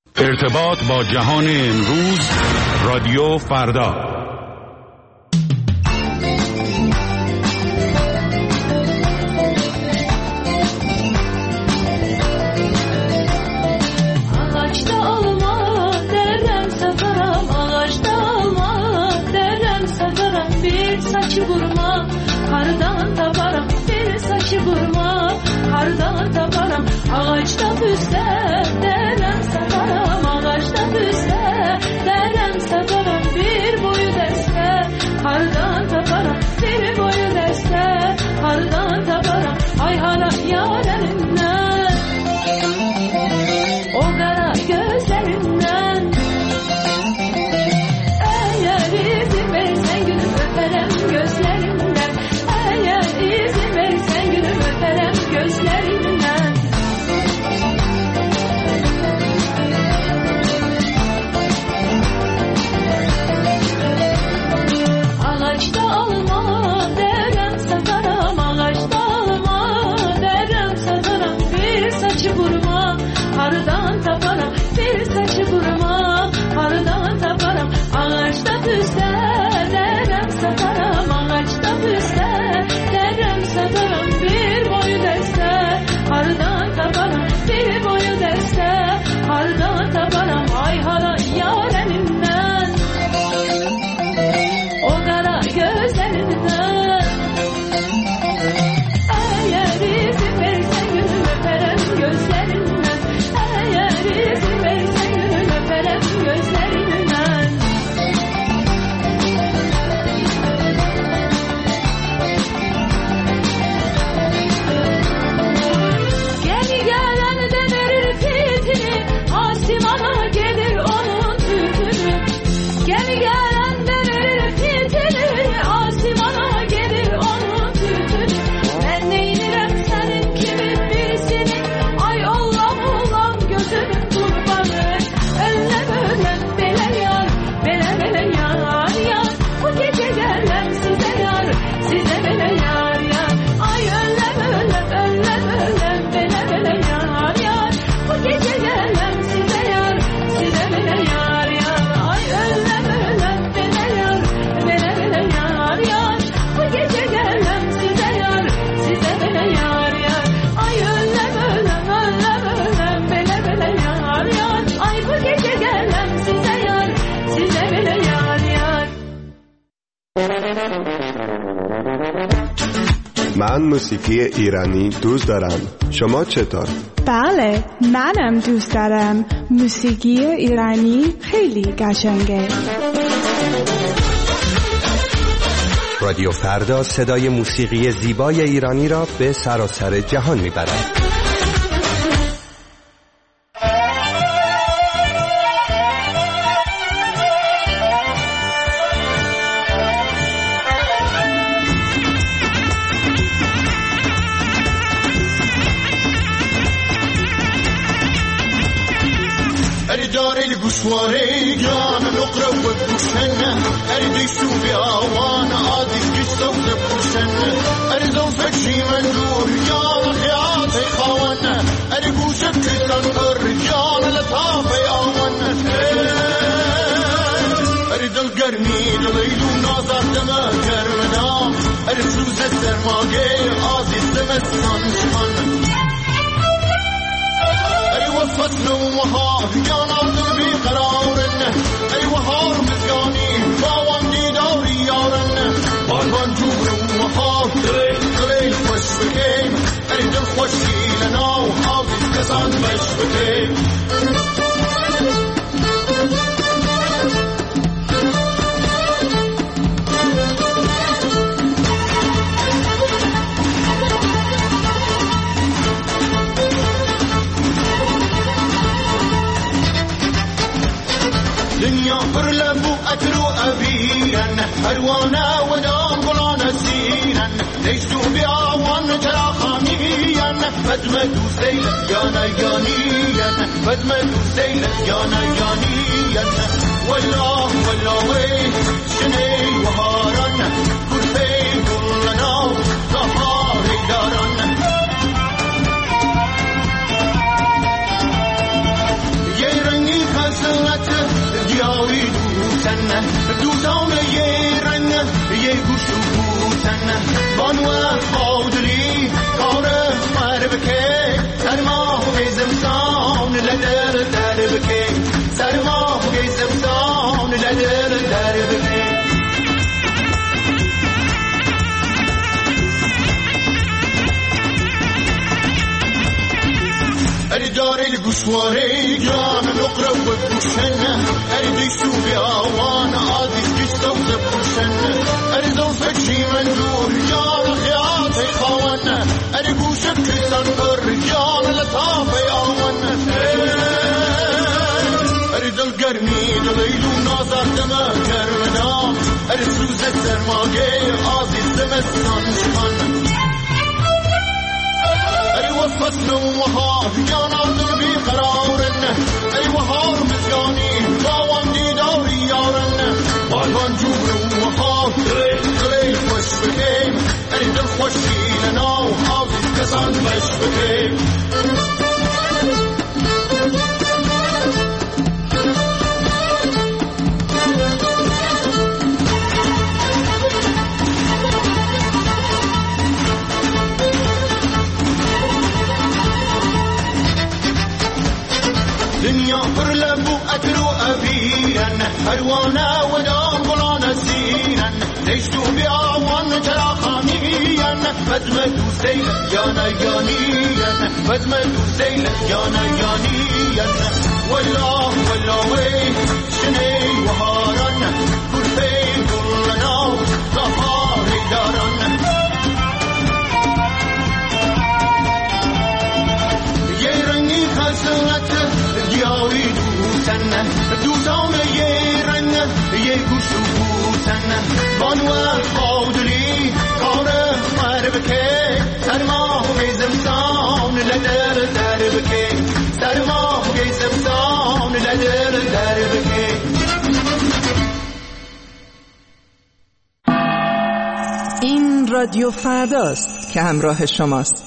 ارتباط با جهان امروز، رادیو فردا. Saçı vurma, hardan taparam, bir saçı vurma, hardan taparam, ağaçta büzse, derem saparam, ağaçta büzse, derem saparam, bir boyu deste, hardan taparam, bir boyu deste, hardan taparam, ay hala yareninden, o kara gözlerinden, eğer izin verirsen gülüm öperem gözlerinden, eğer izin verirsen gülüm öperem gözlerinden. Ağaçta alma derem satarım, ağaçta alma derem satarım, bir saçı vurma, hardan taparım, bir saçı vurma, hardan taparım, ağaçta büzse, derem satarım, ağaçta büzse, derem satarım, bir boyu deste, hardan taparım, bir boyu deste, hardan taparım, ay hala yarenimden, o kara gözlerinden, eğer izin verirsen gülüm öperem gözlerinden, eğer izin verirsen gülüm öperem gözlerinden. Gel gelen de verir fitini, asimana gelir onun tütünü. Gel gelen de verir fitini, asimana gelir onun tütünü. Ben neyinirim senin kimin birisini, ay Allah'ım Allah'ım gözünün kurbanı. Öyle böyle bele yar, bele bele yar yar, bu gece gelen size yar, size bele yar yar. Ay öyle böyle bele bele yar yar, bu gece gelen size yar, size bele yar yar. Ay öyle böyle bele yar yar, bu gece gelen size yar, size bele yar yar. Ay öyle böyle bele yar yar, ay bu gece gelen size yar, size bele yar yar. من موسیقی ایرانی دوست دارم. شما چطور؟ بله، منم دوست دارم. موسیقی ایرانی خیلی قشنگه. رادیو فردا صدای موسیقی زیبای ایرانی را به سراسر جهان میبرد. گوشواره جان نقره و بوشنه اری شو بی آوان عادی گشتم بوشنه اری زون فکری من دور جان خیات خوانه اری گوشم کتن کر جان لطافه آوانه اری دل گرمی دلیلو نازد دمه گرمنا اری سوز سرماگه عادی زمستان شمانه وصلنا وهار جانا قلبي قرارنا اي وهار مزقاني باوندي دوري يارنا بان جور وهار دليل خوش بكيم اي دل خوشي لنا وحافظ كسان بش بكيم دنيا فرلبو أترو أبيا أروانا ودام قلانا سينا ليشتو بيعوان جرا خاميا فدمدو سيلا جانا جانيا فدمدو سيلا جانا جانيا والله والله وي شني وهارنا كل بي كلنا ظهاري دارنا يا رنگي لدر در بکی سرما گی زمستان لدر در بکی اری داری الگوشواری جان نقره و بوشن اری دیشتو بی آوان عادیز گشتا و بوشن اری زلفت شی منجور جان خیات خواهن اری گوشت کسان بر جان لطاف آوان اری دل گرمی دلیلو نازار دمه کرمنام اری سوز سرماگه عادیز دمستان شخان وفصل وهار جانا دربي قرارن اي وهار مزقاني باوان ديداري يارن بالبان جور وهار دليل خوش بكيم اي دل خوشي لنا وحافظ كسان بش بكيم دنيا برلبو أتلو أبيان هروانا ودام بلانا سينا ليشتو بيعوان تراخانيا فزمدو سيلا يانا يانيا فزمدو سيلا يانا يانيا والله والله وين شني وهاران كل فين كلنا ظهاري داران يرني خسرت دیاری دوستن دوستان یه رنگ یه گوش دوستن بانو خودلی کار مر بکه سرما زمستان لدر در بکه سرما زمستان لدر در بکه این رادیو فرداست که همراه شماست.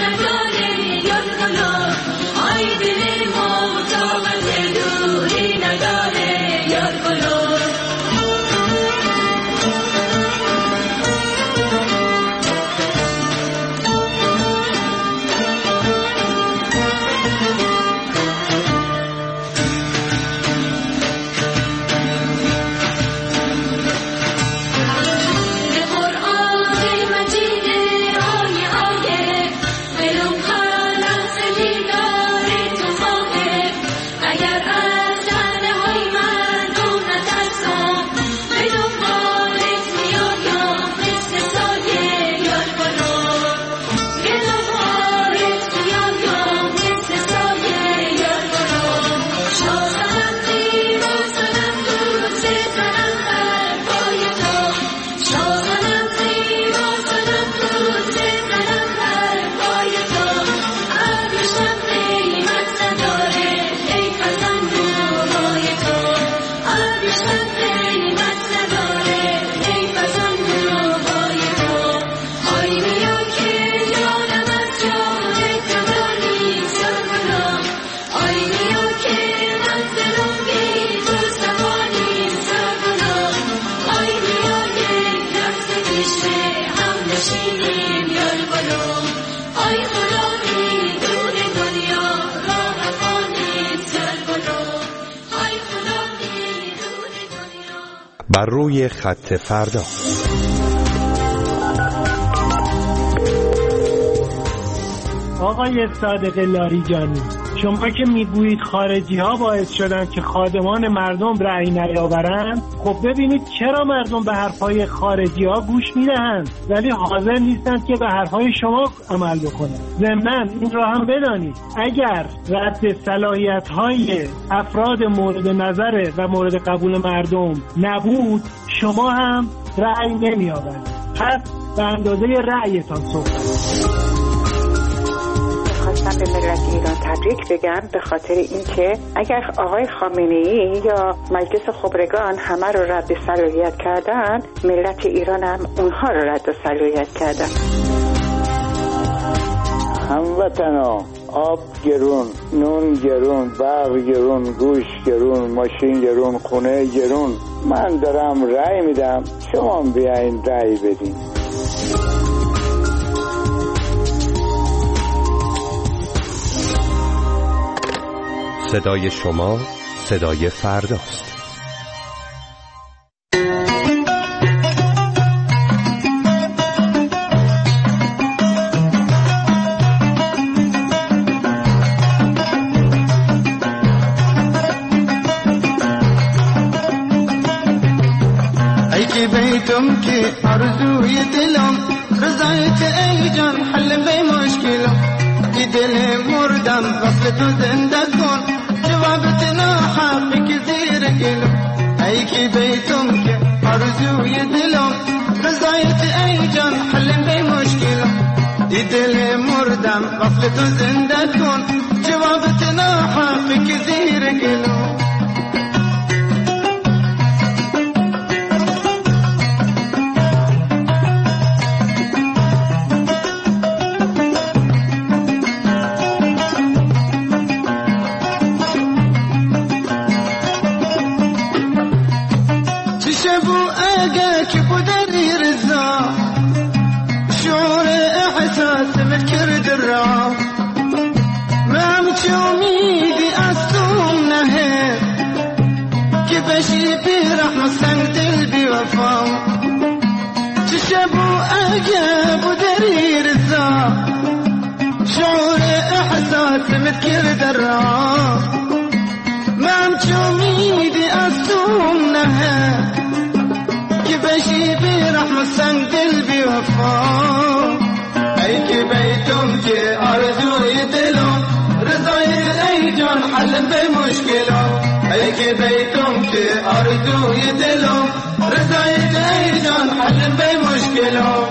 نداره یاد کنم آی دل ما تا من دوری بر روی خط فردا. آقای صادق لاریجانی، شما که میگویید خارجی ها باعث شدن که خادمان مردم رأی نیاورند، خب ببینید چرا مردم به حرفهای خارجی ها گوش میدهند ولی حاضر نیستند که به حرفهای شما عمل بکنند. ضمناً این را هم بدانید اگر رد صلاحیت های افراد مورد نظر و مورد قبول مردم نبود، شما هم رأی نمی آورید. پس به اندازه رأیتان صحبت. خواستم به ملت ایران تبریک بگم به خاطر اینکه اگر آقای خامنه‌ای یا مجلس خبرگان همه رو رد صلاحیت کردن، ملت ایران هم اونها رو رد صلاحیت کردن. هموطنا، آب گرون، نون گرون، برق گرون، گوش گرون، ماشین گرون، خونه گرون. من دارم رأی میدم، شما بیاین رأی بدین. صدای شما صدای فرداست. ای که بیتم که آرزوی دلم، رضایت ای جان حل به مشکلم. ای دل مردم وصل تو زنده کن، جوابت ناحقی که زیر گلم. ای که بیتم که آرزوی دلم، رضایت ای جان حل به مشکلم. ای دل مردم وصل تو زنده کن، جوابت ناحقی که زیر گلم. متكر درا ما مشوميدي أصومنها كبشي برحمة سن قلبي وفا أي كبيتم كي أرجو يدلو رضايت أي جان حل بمشكلة أي كبيتم كي أرجو يدلو رضايت أي جان حل بمشكلة.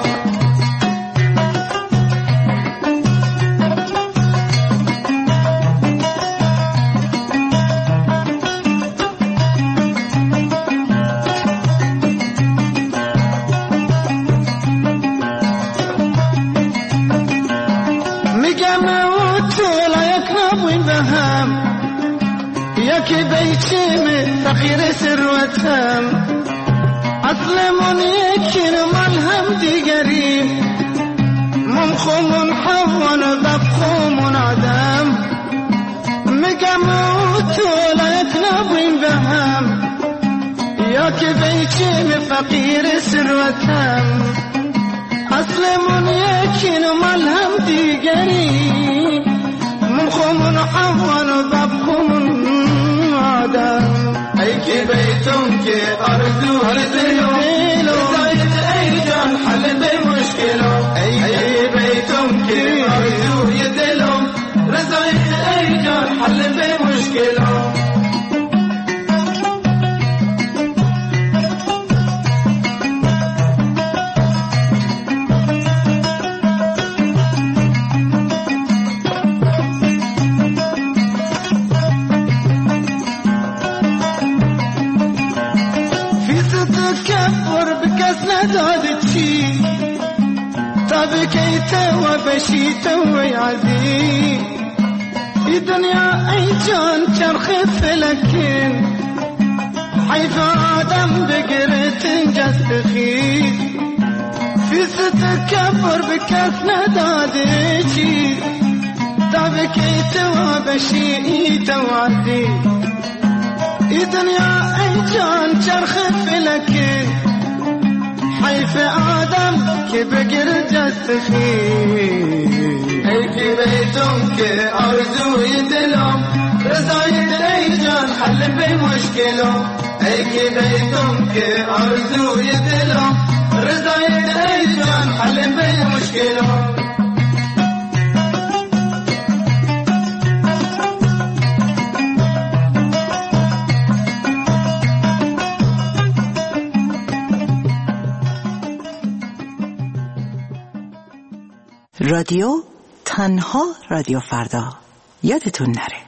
ياكي بيتي فخير ثروتهم أظلم يكن ملهم ديقري ممخم حون ببخم عدم مقاموت لا يتنبين بهم ياكي بيتي فقير ثروتهم أظلم يكن ملهم ديقري ممخم حون ببخم أي كي بيتم كي أرجو هالدلو رضايت أي جان حل بمشكلة أي بيتم كي أرجو يدلو رضايت أي جان حل بمشكلة. بكيت وبشيت ويعدي في دنيا أي جان ترخف لكن حيث آدم بقرت جستخي في ستكبر بكثنا دادتي بكيت وبشيت وعدي ای دنیا ای جان چرخ فلکه حیف آدم که بگیر جست خیل ای بیتم که آرزوی دلم رضایت ای جان حل به مشکلم ای بیتم که آرزوی دلم رضایت ای جان حل به مشکلم رادیو تنها رادیو فردا، یادتون نره.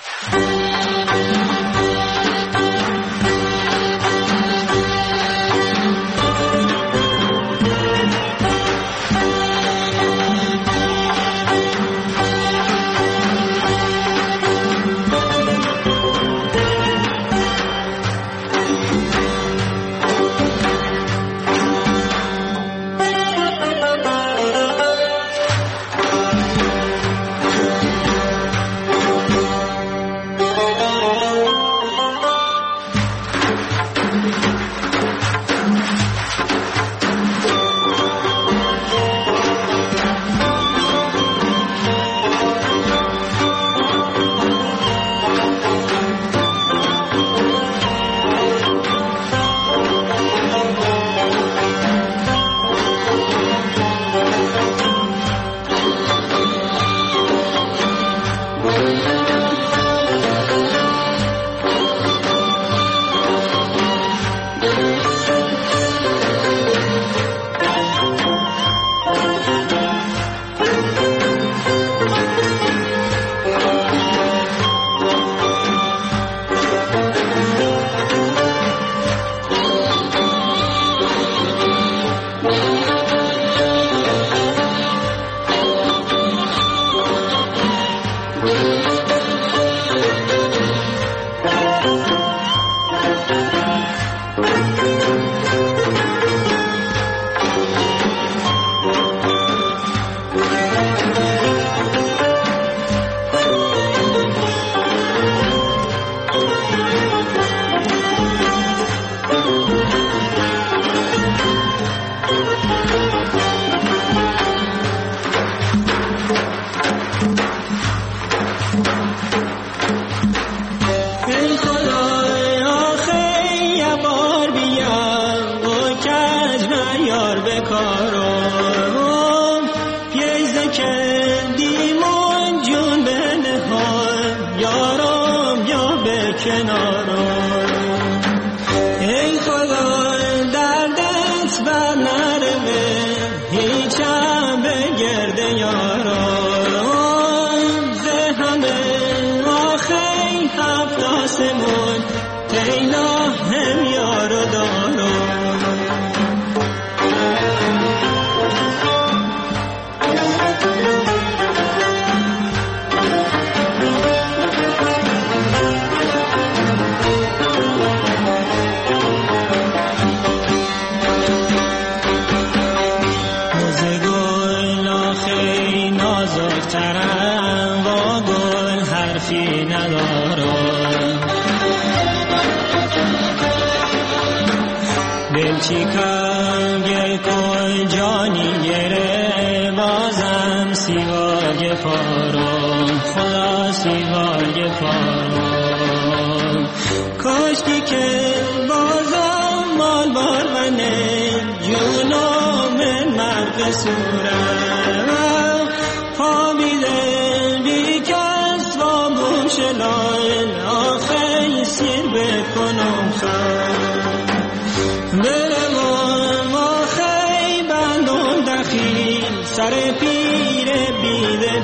سر پیر بیده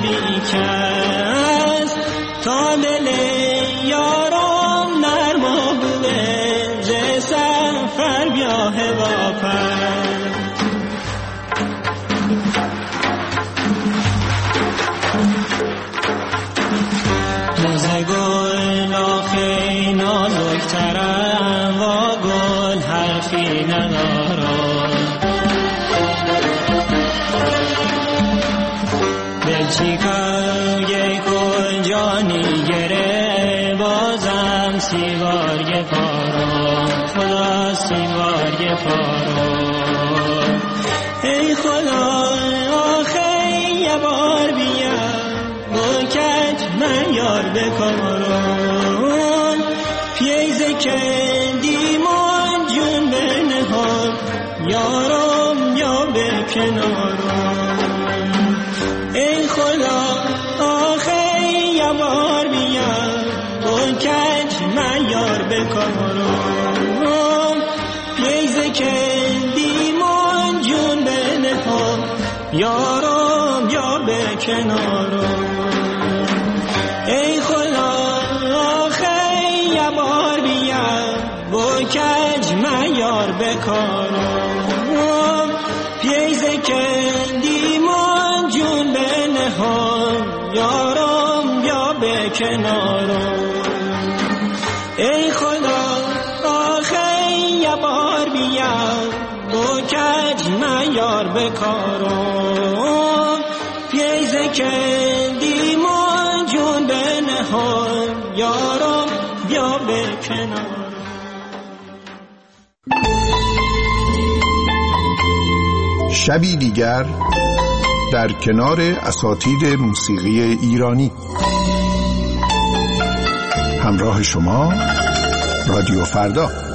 بیکس تا دل یارم نرم و بوه ز سفر بیاه واپس موز گل آخی نازکترم و گل حرفی ندارم دلچیکای گل جانی گره بازم سیوارگ پارو خدا سیوارگ پارو ای خدا آخه یه بار بیا با کج من یار بکارون پیز کندیمون جون بنهار یارم یا به کنارم ای خدا آخه یه بار بیا با کج من یار بکارم پیز کندیمون جون بنهار یارم یا به کنارم ای خدا آخه یه بار بیا با کج من یار بکارم پیز کندیمون جون بنهار یارم یا به کنارم ای خدا آخه یه بار بیا با کج من یار بکارم پیز کندیمون جون بنهار یارم بیا به کنارم شبی دیگر در کنار اساتید موسیقی ایرانی. همراه شما رادیو فردا.